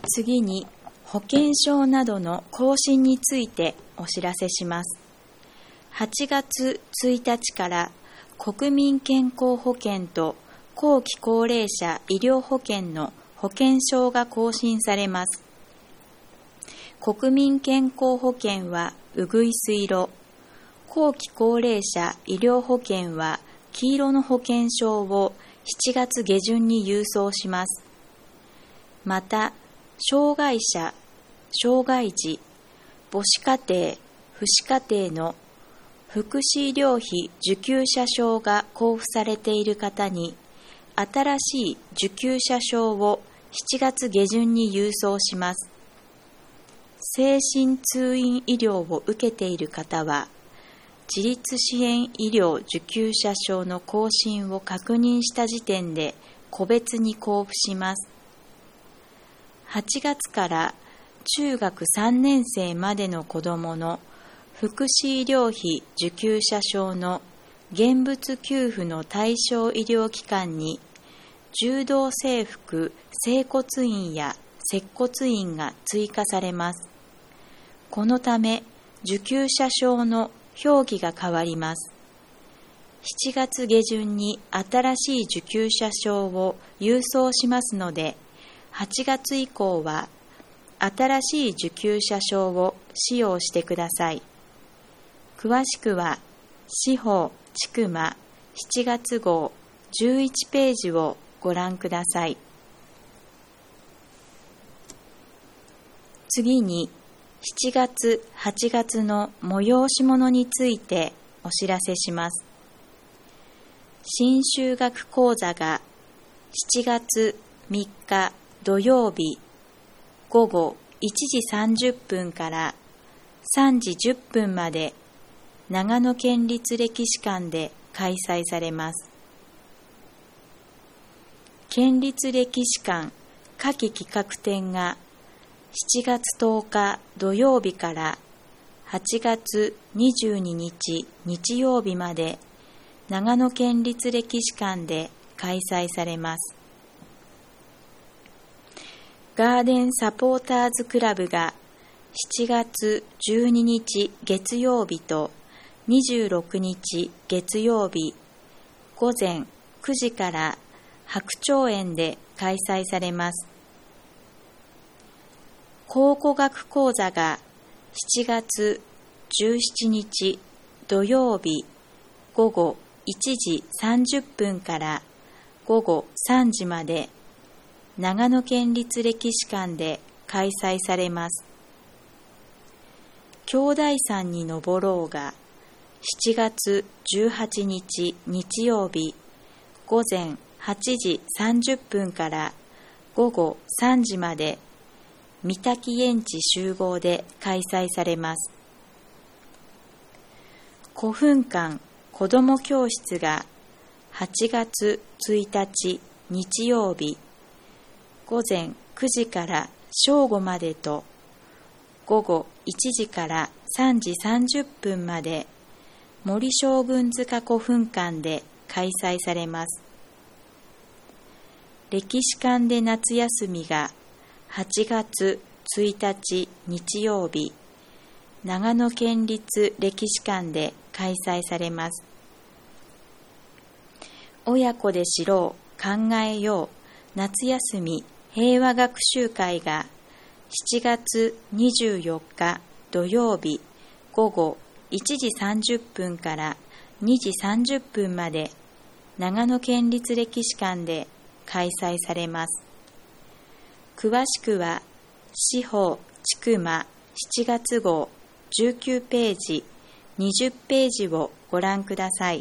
次に保険証などの更新についてお知らせします。8月1日から国民健康保険と後期高齢者医療保険の保険証が更新されます。国民健康保険はうぐいす色、後期高齢者医療保険は黄色の保険証を7月下旬に郵送します。また、障害者、障害児、母子家庭、父子家庭の福祉医療費受給者証が交付されている方に、新しい受給者証を7月下旬に郵送します。精神通院医療を受けている方は、自立支援医療受給者証の更新を確認した時点で個別に交付します。8月から中学3年生までの子どもの福祉医療費受給者証の現物給付の対象医療機関に柔道整復整骨院や接骨院が追加されます。このため受給者証の表記が変わります。7月下旬に新しい受給者証を郵送しますので、8月以降は新しい受給者証を使用してください。詳しくは司法ちくま7月号11ページをご覧ください。次に7月8月の催し物についてお知らせします。新修学講座が7月3日土曜日午後1時30分から3時10分まで長野県立歴史館で開催されます。県立歴史館夏季企画展が7月10日土曜日から8月22日日曜日まで長野県立歴史館で開催されます。ガーデンサポーターズクラブが7月12日月曜日と26日月曜日午前9時から白鳥園で開催されます。考古学講座が7月17日土曜日午後1時30分から午後3時まで長野県立歴史館で開催されます。兄弟山に登ろうが7月18日日曜日午前8時30分から午後3時まで三滝園地集合で開催されます。古墳館子ども教室が8月1日日曜日午前9時から正午までと午後1時から3時30分まで森将軍塚古墳館で開催されます。歴史館で夏休みが8月1日日曜日長野県立歴史館で開催されます。親子で知ろう考えよう夏休み平和学習会が7月24日土曜日午後1時30分から2時30分まで長野県立歴史館で開催されます。詳しくは司法ちくま7月号19ページ20ページをご覧ください。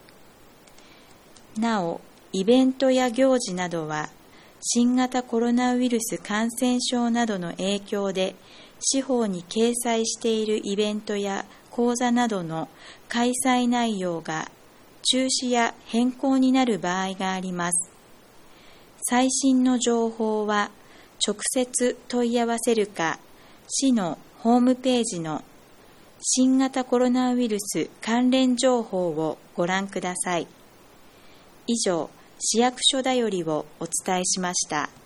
なお、イベントや行事などは新型コロナウイルス感染症などの影響で司法に掲載しているイベントや講座などの開催内容が中止や変更になる場合があります。最新の情報は直接問い合わせるか、市のホームページの新型コロナウイルス関連情報をご覧ください。以上、市役所だよりをお伝えしました。